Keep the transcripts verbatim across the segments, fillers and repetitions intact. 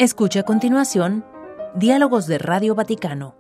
Escucha a continuación Diálogos de Radio Vaticano,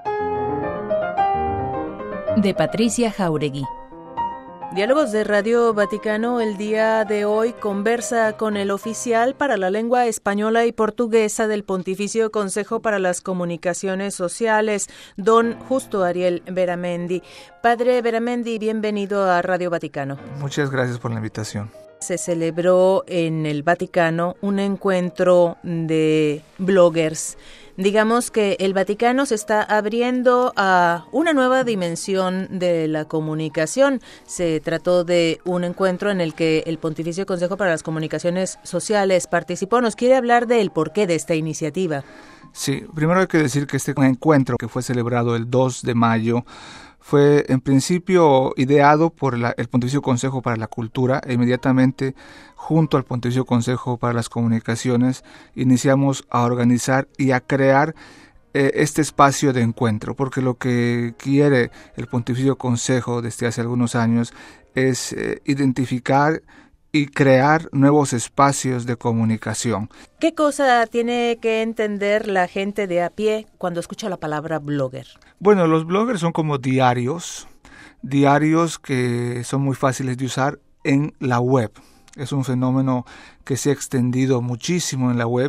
de Patricia Jáuregui. Diálogos de Radio Vaticano el día de hoy conversa con el oficial para la lengua española y portuguesa del Pontificio Consejo para las Comunicaciones Sociales, don Justo Ariel Beramendi. Padre Beramendi, bienvenido a Radio Vaticano. Muchas gracias por la invitación. Se celebró en el Vaticano un encuentro de bloggers. Digamos que el Vaticano se está abriendo a una nueva dimensión de la comunicación. Se trató de un encuentro en el que el Pontificio Consejo para las Comunicaciones Sociales participó. ¿Nos quiere hablar del porqué de esta iniciativa? Sí, primero hay que decir que este encuentro que fue celebrado el dos de mayo fue en principio ideado por la, el Pontificio Consejo para la Cultura e inmediatamente junto al Pontificio Consejo para las Comunicaciones iniciamos a organizar y a crear eh, este espacio de encuentro, porque lo que quiere el Pontificio Consejo desde hace algunos años es eh, identificar y crear nuevos espacios de comunicación. ¿Qué cosa tiene que entender la gente de a pie cuando escucha la palabra blogger? Bueno, los bloggers son como diarios, diarios que son muy fáciles de usar en la web. Es un fenómeno que se ha extendido muchísimo en la web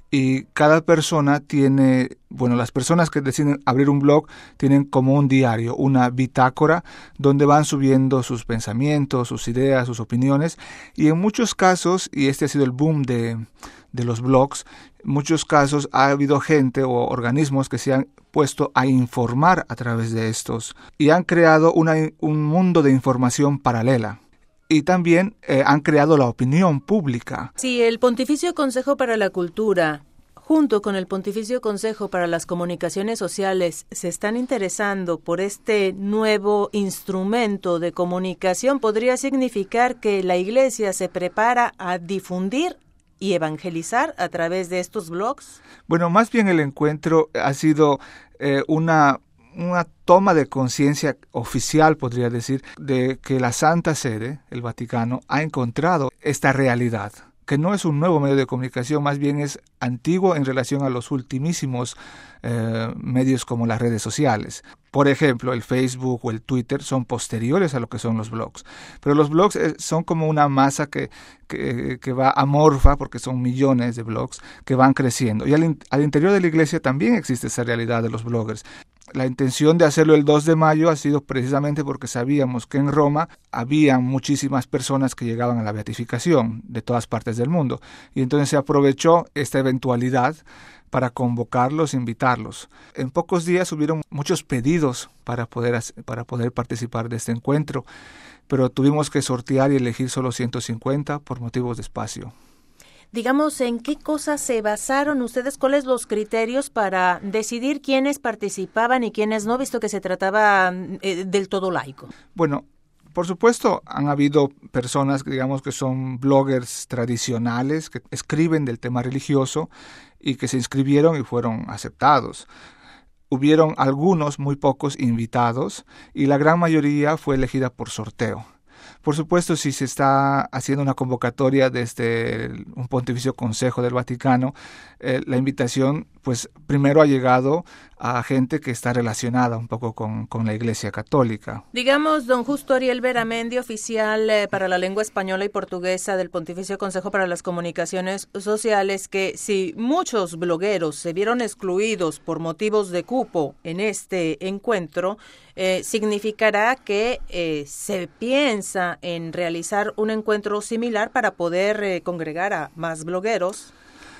y cada persona tiene, bueno, las personas que deciden abrir un blog tienen como un diario, una bitácora donde van subiendo sus pensamientos, sus ideas, sus opiniones y en muchos casos, y este ha sido el boom de, de los blogs, en muchos casos ha habido gente o organismos que se han puesto a informar a través de estos y han creado una, un mundo de información paralela. Y también eh, han creado la opinión pública. Sí, el Pontificio Consejo para la Cultura, junto con el Pontificio Consejo para las Comunicaciones Sociales, se están interesando por este nuevo instrumento de comunicación. ¿Podría significar que la Iglesia se prepara a difundir y evangelizar a través de estos blogs? Bueno, más bien el encuentro ha sido eh, una... una toma de conciencia oficial, podría decir, de que la Santa Sede, el Vaticano, ha encontrado esta realidad, que no es un nuevo medio de comunicación, más bien es antiguo en relación a los ultimísimos eh, medios como las redes sociales. Por ejemplo, el Facebook o el Twitter son posteriores a lo que son los blogs. Pero los blogs eh, son como una masa que, que, que va amorfa, porque son millones de blogs que van creciendo. Y al, in- al interior de la Iglesia también existe esa realidad de los bloggers. La intención de hacerlo el dos de mayo ha sido precisamente porque sabíamos que en Roma había muchísimas personas que llegaban a la beatificación de todas partes del mundo. Y entonces se aprovechó esta eventualidad para convocarlos, invitarlos. En pocos días hubieron muchos pedidos para poder, para poder participar de este encuentro, pero tuvimos que sortear y elegir solo ciento cincuenta por motivos de espacio. Digamos, ¿en qué cosas se basaron ustedes? ¿Cuáles los criterios para decidir quiénes participaban y quiénes no, visto que se trataba eh, del todo laico? Bueno, por supuesto, han habido personas, digamos, que son bloggers tradicionales, que escriben del tema religioso y que se inscribieron y fueron aceptados. Hubieron algunos, muy pocos, invitados y la gran mayoría fue elegida por sorteo. Por supuesto, si se está haciendo una convocatoria desde un Pontificio Consejo del Vaticano, eh, la invitación, pues, primero ha llegado a gente que está relacionada un poco con, con la Iglesia Católica. Digamos, don Justo Ariel Beramendi, oficial eh, para la lengua española y portuguesa del Pontificio Consejo para las Comunicaciones Sociales, que si muchos blogueros se vieron excluidos por motivos de cupo en este encuentro, eh, significará que eh, se piensa en realizar un encuentro similar para poder eh, congregar a más blogueros.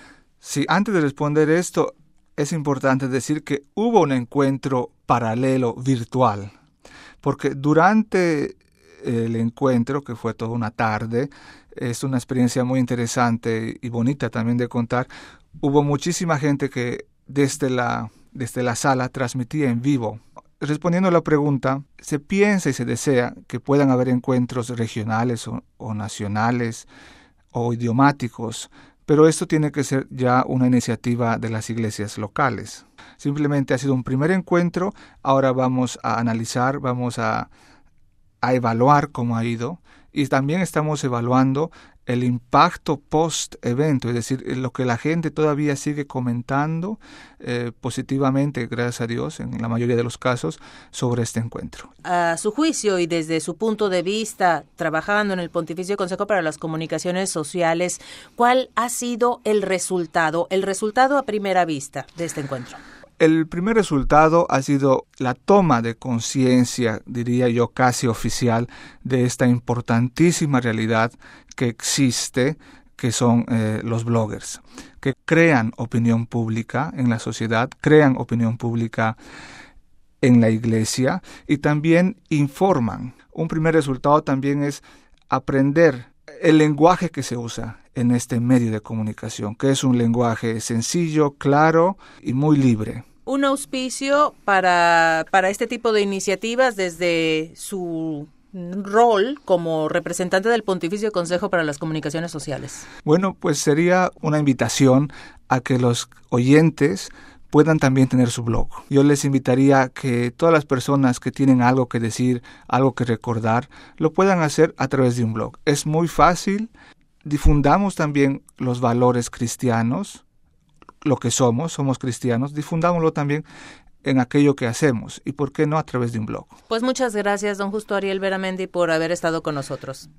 Sí, antes de responder esto, es importante decir que hubo un encuentro paralelo virtual, porque durante el encuentro, que fue toda una tarde, es una experiencia muy interesante y bonita también de contar, hubo muchísima gente que desde la, desde la sala transmitía en vivo. Respondiendo a la pregunta, se piensa y se desea que puedan haber encuentros regionales o, o nacionales o idiomáticos, pero esto tiene que ser ya una iniciativa de las iglesias locales. Simplemente ha sido un primer encuentro, ahora vamos a analizar, vamos a, a evaluar cómo ha ido y también estamos evaluando el impacto post-evento, es decir, lo que la gente todavía sigue comentando eh, positivamente, gracias a Dios, en la mayoría de los casos, sobre este encuentro. A su juicio y desde su punto de vista, trabajando en el Pontificio Consejo para las Comunicaciones Sociales, ¿cuál ha sido el resultado, el resultado a primera vista de este encuentro? El primer resultado ha sido la toma de conciencia, diría yo, casi oficial, de esta importantísima realidad que existe, que son eh, los bloggers, que crean opinión pública en la sociedad, crean opinión pública en la iglesia y también informan. Un primer resultado también es aprender el lenguaje que se usa en este medio de comunicación, que es un lenguaje sencillo, claro y muy libre. Un auspicio para, para este tipo de iniciativas desde su rol como representante del Pontificio Consejo para las Comunicaciones Sociales. Bueno, pues sería una invitación a que los oyentes puedan también tener su blog. Yo les invitaría a que todas las personas que tienen algo que decir, algo que recordar, lo puedan hacer a través de un blog. Es muy fácil. Difundamos también los valores cristianos, lo que somos, somos cristianos, difundámoslo también en aquello que hacemos y por qué no a través de un blog. Pues muchas gracias, don Justo Ariel Beramendi, por haber estado con nosotros.